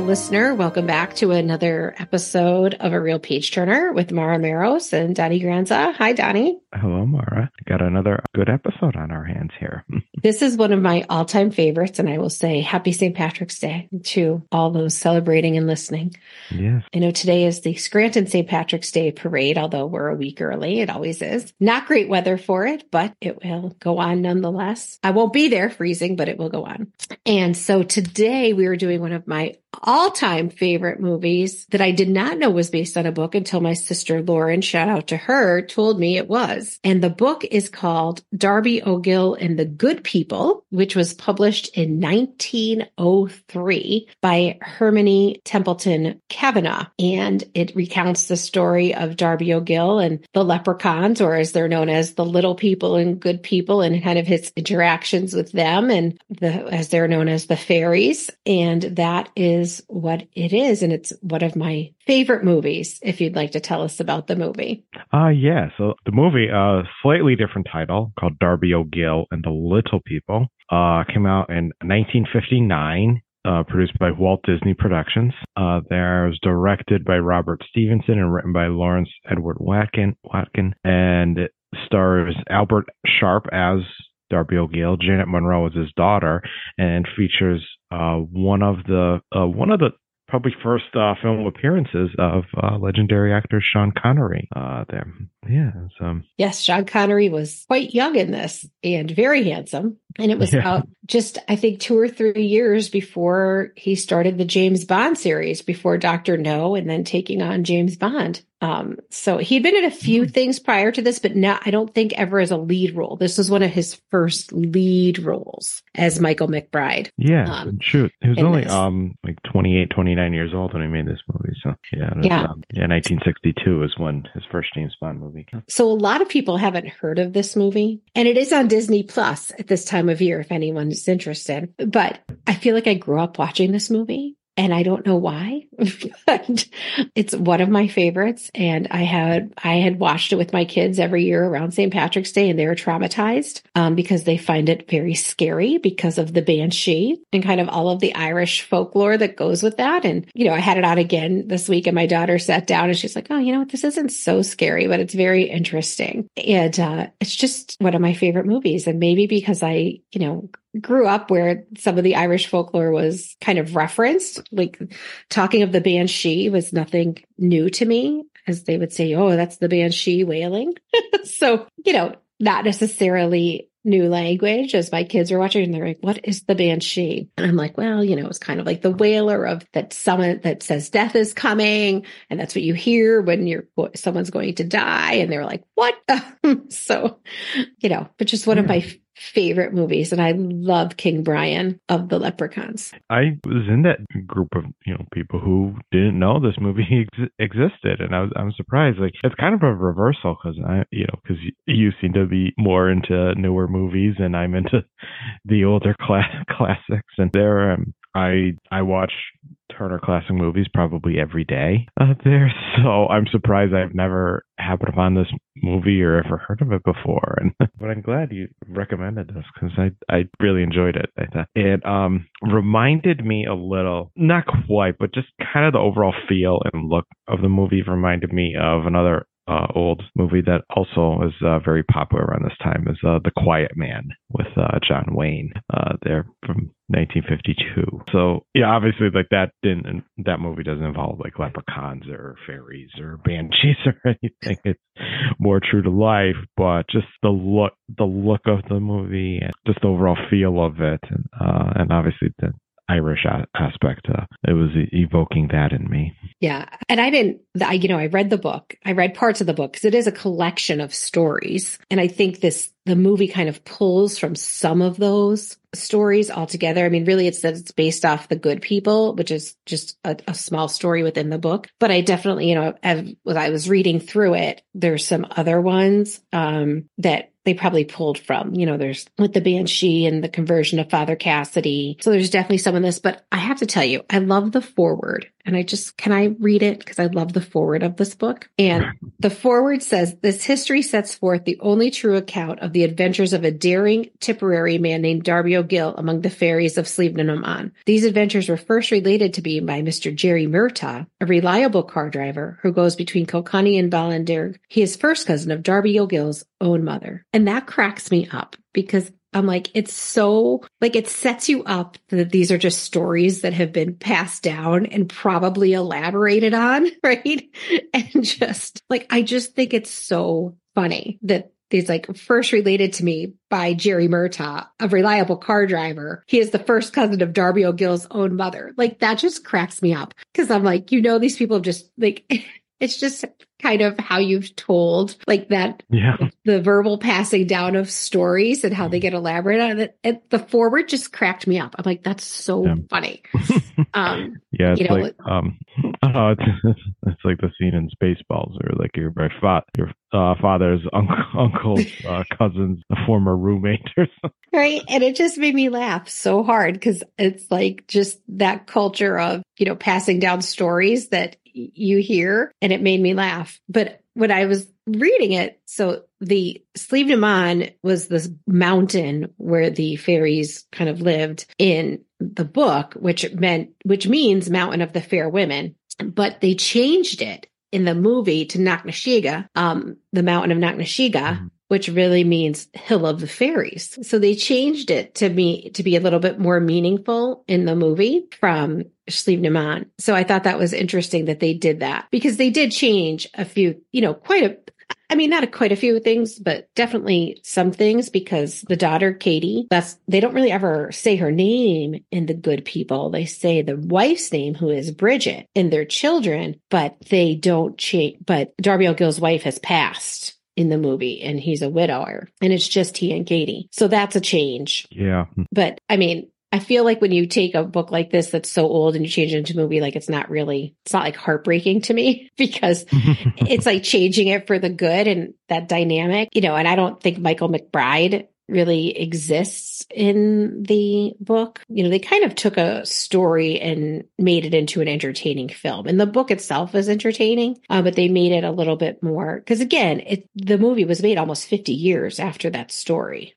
listener. Welcome back to another episode of A Real Page Turner with Mara Maros and Donnie Granza. Hi, Donnie. Hello, Mara. Got another good episode on our hands here. This is one of my all-time favorites, and I will say happy St. Patrick's Day to all those celebrating and listening. Yes. I know today is the Scranton St. Patrick's Day parade, although we're a week early. It always is. Not great weather for it, but it will go on nonetheless. I won't be there freezing, but it will go on. And so today we are doing one of my all-time favorite movies that I did not know was based on a book until my sister Lauren, shout out to her, told me it was. And the book is called Darby O'Gill and the Good People, which was published in 1903 by Hermione Templeton Kavanagh. And it recounts the story of Darby O'Gill and the leprechauns, or as they're known as the little people and good people, and kind of his interactions with them, and as they're known as the fairies. And that is what it is. And it's one of my favorite movies, if you'd like to tell us about the movie. Yeah. So the movie, slightly different title, called Darby O'Gill and the Little People, came out in 1959. Produced by Walt Disney Productions. There was directed by Robert Stevenson and written by Lawrence Edward Watkin, and it stars Albert Sharp as Darby O'Gill. Janet Monroe is his daughter, and features one of the probably first film appearances of legendary actor Sean Connery there. Yeah. Yes, Sean Connery was quite young in this and very handsome. And it was about just, I think, 2 or 3 years before he started the James Bond series, before Dr. No, and then taking on James Bond. So he'd been in a few things prior to this, but not, I don't think ever as a lead role. This was one of his first lead roles as Michael McBride. Yeah. Shoot. He was only, like 28, 29 years old when he made this movie. So yeah. 1962 is when his first James Bond movie came. So a lot of people haven't heard of this movie, and it is on Disney Plus at this time of year, if anyone is interested. But I feel like I grew up watching this movie. And I don't know why, but it's one of my favorites. And I had watched it with my kids every year around St. Patrick's Day, and they were traumatized because they find it very scary because of the banshee and kind of all of the Irish folklore that goes with that. And, you know, I had it on again this week, and my daughter sat down and she's like, oh, you know what? This isn't so scary, but it's very interesting. And it's just one of my favorite movies. And maybe because I, you know, grew up where some of the Irish folklore was kind of referenced, like talking of the banshee was nothing new to me, as they would say, oh, that's the banshee wailing. So, you know, not necessarily new language as my kids are watching, and they're like, what is the banshee? And I'm like, well, you know, it's kind of like the wailer of that someone that says death is coming. And that's what you hear when someone's going to die. And they're like, what? So, you know, but just one of my favorite movies. And I love King Brian of the Leprechauns. I was in that group of, you know, people who didn't know this movie existed. And I'm surprised. Like, it's kind of a reversal because you seem to be more into newer movies and I'm into the older classics. And there, I watch Turner Classic Movies probably every day there. So I'm surprised I've never happened upon this movie or ever heard of it before. But I'm glad you recommended this because I really enjoyed it. I thought it reminded me a little, not quite, but just kind of the overall feel and look of the movie reminded me of another old movie that also was very popular around this time is The Quiet Man with John Wayne there from 1952. So yeah, obviously like that movie doesn't involve like leprechauns or fairies or banshees or anything. It's more true to life, but just the look of the movie and just the overall feel of it, and obviously the Irish aspect, it was evoking that in me. Yeah. And I read the book. I read parts of the book because it is a collection of stories. And I think the movie kind of pulls from some of those stories altogether. I mean, really, it's based off The Good People, which is just a small story within the book. But I definitely, as I was reading through it, there's some other ones that they probably pulled from. There's with the Banshee and the conversion of Father Cassidy. So there's definitely some of this. But I have to tell you, I love the foreword. and can I read it? Because I love the foreword of this book. And the foreword says, this history sets forth the only true account of the adventures of a daring Tipperary man named Darby O'Gill among the fairies of Slievenamon. These adventures were first related to me by Mr. Jerry Murtaugh, a reliable car driver who goes between Kilkenny and Ballinderg. He is first cousin of Darby O'Gill's own mother. And that cracks me up because I'm like, it's so, like, it sets you up that these are just stories that have been passed down and probably elaborated on, right? And just, like, I just think it's so funny that these, like, first related to me by Jerry Murtaugh, a reliable car driver. He is the first cousin of Darby O'Gill's own mother. Like, that just cracks me up because I'm like, these people have just, like, it's just kind of how you've told, like, that, the verbal passing down of stories and how they get elaborate on it. And the forward just cracked me up. I'm like, that's so funny. It's like, it's like the scene in Spaceballs, or like your father's uncle's cousin's former roommate or something. Right. And it just made me laugh so hard because it's like just that culture of, passing down stories that you hear, and it made me laugh. But when I was reading it, so the Slievenamon was this mountain where the fairies kind of lived in the book, which means Mountain of the Fair Women, but they changed it in the movie to Knocknashiga, the Mountain of Knocknashiga, which really means Hill of the Fairies. So they changed it to be a little bit more meaningful in the movie from Slievenamon. So I thought that was interesting that they did that because they did change a few, not quite a few things, but definitely some things because the daughter, Katie, they don't really ever say her name in The Good People. They say the wife's name, who is Bridget, and their children, but they don't change. But Darby O'Gill's wife has passed in the movie and he's a widower and it's just he and Katie. So that's a change. Yeah. But I feel like when you take a book like this that's so old and you change it into a movie, like it's not like heartbreaking to me because it's like changing it for the good and that dynamic, and I don't think Michael McBride really exists in the book. They kind of took a story and made it into an entertaining film. And the book itself is entertaining, but they made it a little bit more, because again, the movie was made almost 50 years after that story.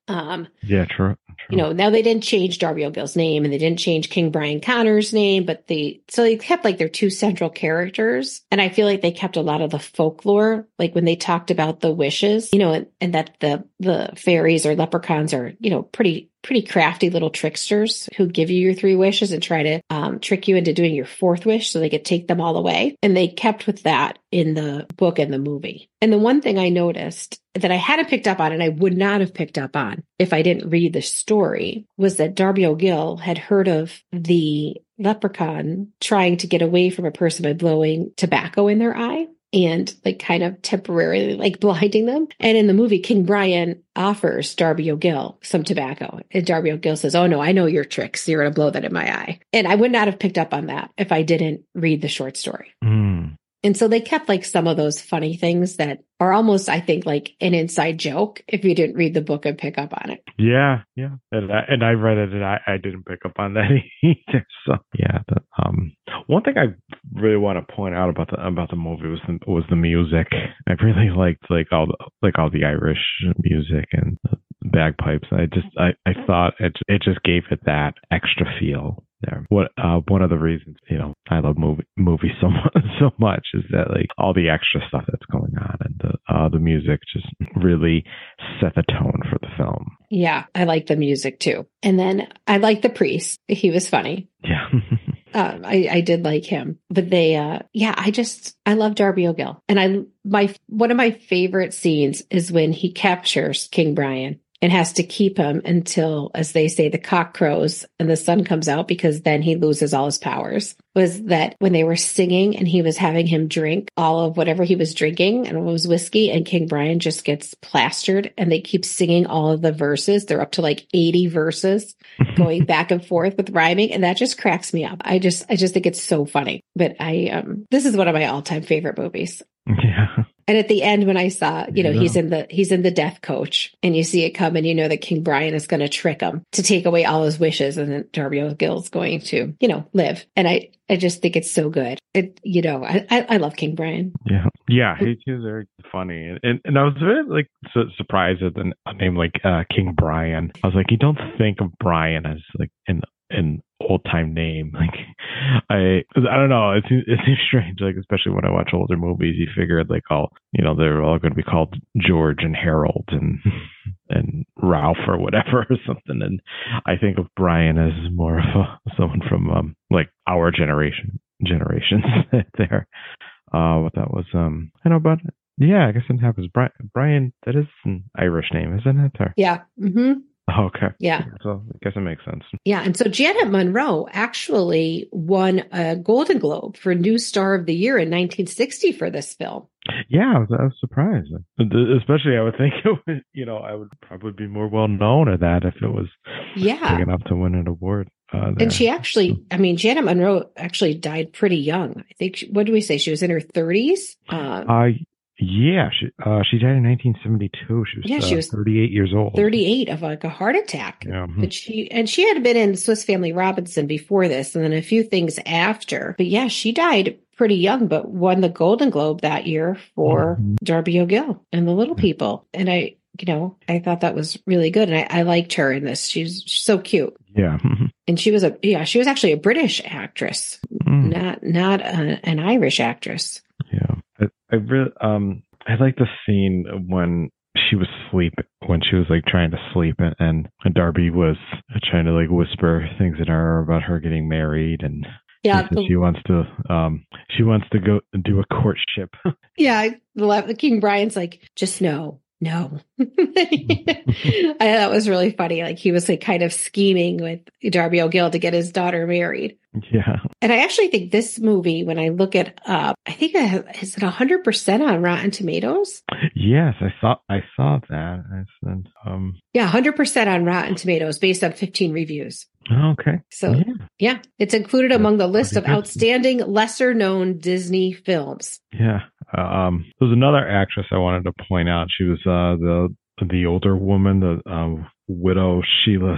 True. Now they didn't change Darby O'Gill's name and they didn't change King Brian Connor's name, but they kept like their two central characters. And I feel like they kept a lot of the folklore, like when they talked about the wishes, and that the fairies or leprechauns are, pretty crafty little tricksters who give you your three wishes and try to trick you into doing your fourth wish so they could take them all away. And they kept with that in the book and the movie. And the one thing I noticed that I hadn't picked up on, and I would not have picked up on if I didn't read the story, was that Darby O'Gill had heard of the leprechaun trying to get away from a person by blowing tobacco in their eye and like kind of temporarily like blinding them. And in the movie, King Brian offers Darby O'Gill some tobacco. And Darby O'Gill says, "Oh no, I know your tricks. You're going to blow that in my eye." And I would not have picked up on that if I didn't read the short story. And so they kept like some of those funny things that are almost, I think, like an inside joke if you didn't read the book and pick up on it. Yeah. And I read it and I didn't pick up on that either. So yeah. One thing I really want to point out about the movie was the music. I really liked all the Irish music and the bagpipes. I thought it just gave it that extra feel there. One of the reasons I love movies so much is that like all the extra stuff that's going on and the music just really set the tone for the film. Yeah, I like the music too. And then I like the priest. He was funny. Yeah. I did like him, but I love Darby O'Gill. And one of my favorite scenes is when he captures King Brian and has to keep him until, as they say, the cock crows and the sun comes out, because then he loses all his powers. Was that when they were singing and he was having him drink all of whatever he was drinking, and it was whiskey, and King Brian just gets plastered and they keep singing all of the verses. They're up to like 80 verses going back and forth with rhyming. And that just cracks me up. I just think it's so funny. But this is one of my all-time favorite movies. Yeah. And at the end, when I saw, Yeah. he's in the death coach, and you see it come, and that King Brian is going to trick him to take away all his wishes, and then Darby O'Gill's going to, live. And I just think it's so good. I love King Brian. Yeah, he was very funny, and I was very surprised at a name like King Brian. I was like, you don't think of Brian as like an old time name. Like, I don't know. It seems strange. Like, especially when I watch older movies, you figure like they're all going to be called George and Harold and Ralph or whatever or something. And I think of Brian as more of someone from like our generations there. What that was, I know about it. Yeah, I guess it happens. Brian, that is an Irish name, isn't it? Or? Yeah. Mm-hmm. Okay. Yeah. So I guess it makes sense. Yeah. And so Janet Monroe actually won a Golden Globe for New Star of the Year in 1960 for this film. Yeah, I was surprised. Especially, I would think it would, I would probably be more well known at that if it was big enough to win an award. And she actually, Janet Monroe actually died pretty young. I think, what do we say? She was in her 30s? Yeah, she died in 1972. She was 38 years old. 38 of like a heart attack. Yeah. But she had been in Swiss Family Robinson before this, and then a few things after. But yeah, she died pretty young, but won the Golden Globe that year for Darby O'Gill and The Little People. And I thought that was really good, and I liked her in this. She's so cute. Yeah. And she was actually a British actress, not an Irish actress. Yeah. I really I like the scene when she was like trying to sleep, and Darby was trying to like whisper things in her about her getting married, and she wants to go do a courtship. Yeah, the King Brian's like, just no. I thought that was really funny. Like, he was like kind of scheming with Darby O'Gill to get his daughter married. Yeah. And I actually think this movie, when I look it up, I think is it 100% on Rotten Tomatoes? Yes, I saw that. I said, 100% on Rotten Tomatoes based on 15 reviews. Okay. So yeah, it's included among the list of outstanding lesser known Disney films. Yeah. There's another actress I wanted to point out. She was the older woman, the widow Sheila.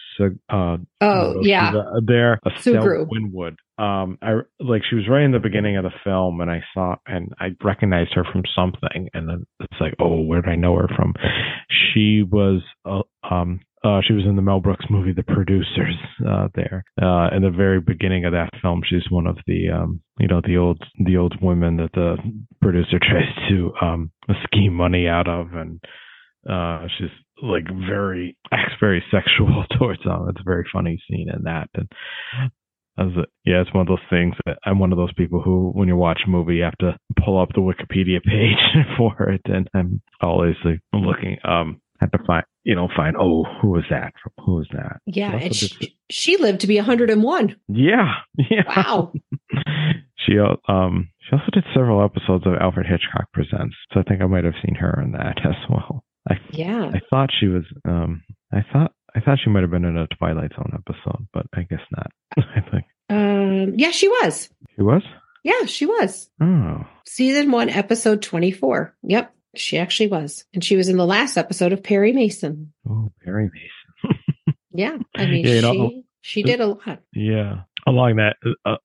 There, Estelle Winwood. She was right in the beginning of the film, and I recognized her from something, and then it's like, oh, where did I know her from? She was in the Mel Brooks movie The Producers. There, in the very beginning of that film, she's one of the the old women that the producer tries to scheme money out of, and she's like acts very sexual towards them. It's a very funny scene in that. And it's one of those things that I'm one of those people who, when you watch a movie, you have to pull up the Wikipedia page for it, and I'm always like looking. Have to find, who is that? Who is that? Yeah, and she lived to be 101. Yeah. Wow. She also did several episodes of Alfred Hitchcock Presents, so I think I might have seen her in that as well. I thought she was. I thought she might have been in a Twilight Zone episode, but I guess not. I think. Yeah, she was. She was. Yeah, she was. Oh. Season 1, episode 24. Yep, she actually was, and she was in the last episode of Perry Mason. Oh, Perry Mason. Yeah, I mean, she did a lot. Yeah, along that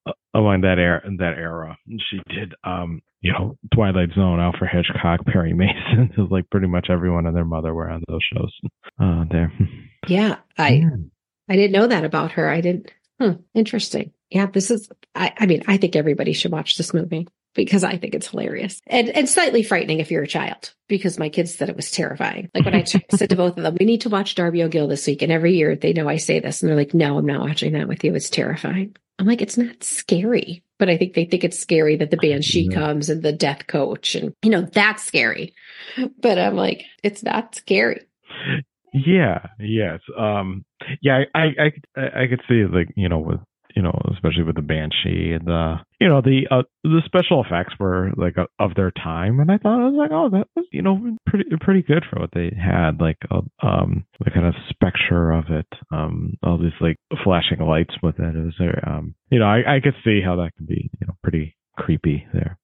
era, she did. Twilight Zone, Alfred Hitchcock, Perry Mason. It was like pretty much everyone and their mother were on those shows. There. Yeah, I didn't know that about her. I didn't. Interesting. Yeah, this is. I think everybody should watch this movie because I think it's hilarious and slightly frightening if you're a child. Because my kids said it was terrifying. Like when I said to both of them, "We need to watch Darby O'Gill this week," and every year they know I say this, and they're like, "No, I'm not watching that with you. It's terrifying." I'm like, it's not scary, but I think they think it's scary that the banshee comes and the death coach, and that's scary. But I'm like, it's not scary. Yeah. Yes. I could see it, like, with, especially with the banshee and the special effects were like of their time, and I thought, I was like, oh, that was pretty good for what they had, like the kind of spectre of it, all these like flashing lights with it. It was very, I could see how that could be pretty creepy there.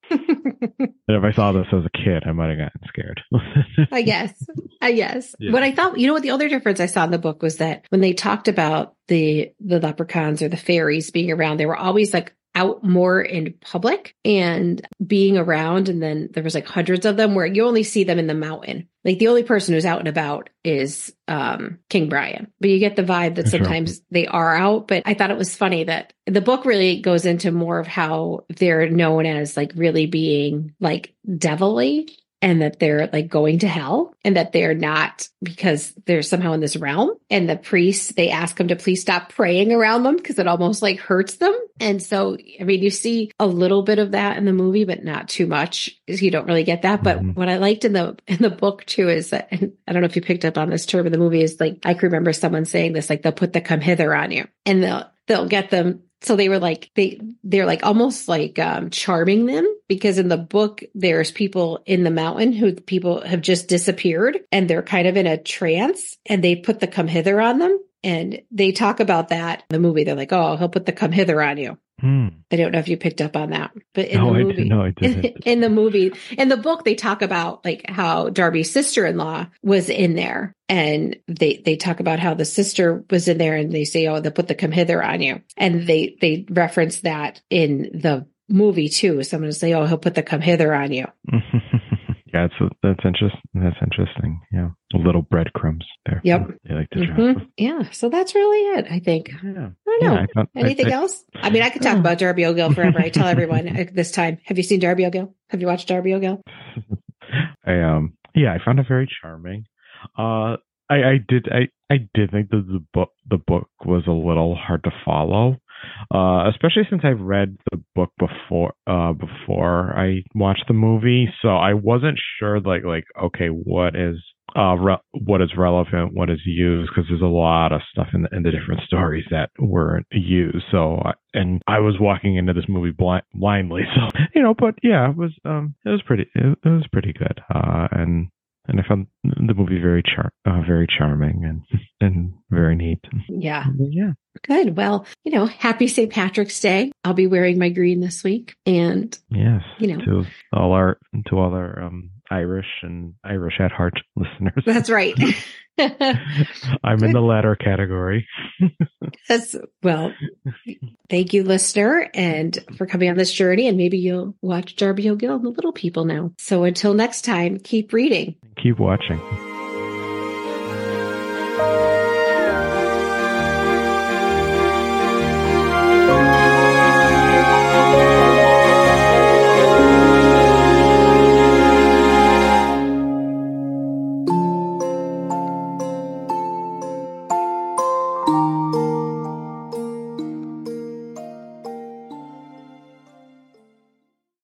if I saw this as a kid, I might have gotten scared. I guess. Yeah. But I thought, what the other difference I saw in the book was that when they talked about the leprechauns or the fairies being around, they were always like out more in public and being around. And then there was like hundreds of them where you only see them in the mountain. Like the only person who's out and about is King Brian. But you get the vibe that sometimes they are out. But I thought it was funny that the book really goes into more of how they're known as like really being like devilly, and that they're like going to hell, and that they're not because they're somehow in this realm. And the priests, they ask them to please stop praying around them because it almost like hurts them. And so, I mean, you see a little bit of that in the movie, but not too much. You don't really get that. But what I liked in the book too is that, and I don't know if you picked up on this term in the movie, is like, I can remember someone saying this, like they'll put the come hither on you, and they'll get them. So they were like, they're like almost like charming them, because in the book, there's people in the mountain who people have just disappeared and they're kind of in a trance, and they put the come hither on them. And they talk about that in the movie. They're like, oh, he'll put the come hither on you. I don't know if you picked up on that, but in the movie, I didn't. in the movie, in the book, they talk about like how Darby's sister-in-law was in there, and they talk about how the sister was in there, and they say, oh, they'll put the come hither on you. And they reference that in the movie too. Someone will say, oh, he'll put the come hither on you. Yeah, that's interesting. That's interesting. Yeah, little breadcrumbs there. Yep. They like to drop. Yeah. So that's really it, I think. Yeah. I don't know. Anything else? I mean, I could talk about Darby O'Gill forever. I tell everyone this time. Have you seen Darby O'Gill? Have you watched Darby O'Gill? I found it very charming. I did think that the book was a little hard to follow. Especially since I've read the book before I watched the movie, so I wasn't sure like okay, what is relevant, what is used, because there's a lot of stuff in the different stories that weren't used. So and I was walking into this movie blindly, so but yeah, it was pretty good, and I found the movie very charming and very neat. Yeah. Yeah. Good. Well, happy St. Patrick's Day. I'll be wearing my green this week, and yes, to all our Irish and Irish at heart listeners. That's right. I'm in the latter category. Well, thank you, listener, and for coming on this journey. And maybe you'll watch Darby O'Gill and the Little People now. So until next time, keep reading. Keep watching.